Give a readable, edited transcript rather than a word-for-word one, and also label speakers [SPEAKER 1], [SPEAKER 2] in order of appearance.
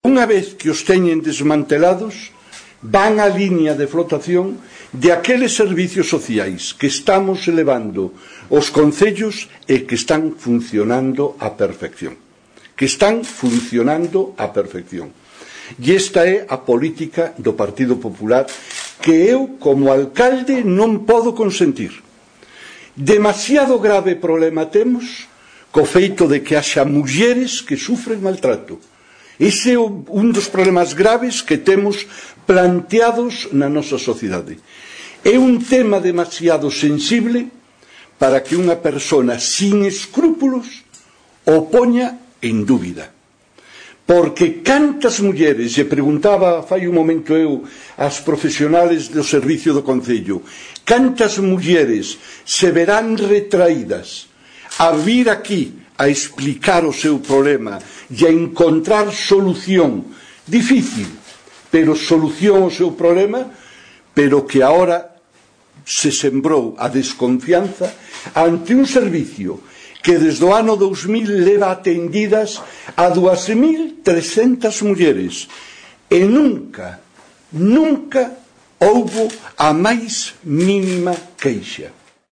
[SPEAKER 1] Unha vez que os teñen desmantelados, van á liña de flotación de aqueles servicios sociais que estamos elevando os concellos e que están funcionando á perfección. E esta é a política do Partido Popular que eu, como alcalde, non podo consentir. Demasiado grave problema temos co feito de que haxa mulleres que sufren maltrato. Ese é un dos problemas graves que temos planteados na nosa sociedade. É un tema demasiado sensible para que unha persona sin escrúpulos o poña en dúbida. Porque cantas mulleres, lle preguntaba fai un momento eu ás profesionales do servicio do Concello, cantas mulleres se verán retraídas a vir aquí a explicar o seu problema e a encontrar solución difícil, pero solución ao seu problema, pero que agora se sembrou a desconfianza ante un servicio que desde o ano 2000 leva atendidas a 2.300 mulleres e nunca houbo a máis mínima queixa.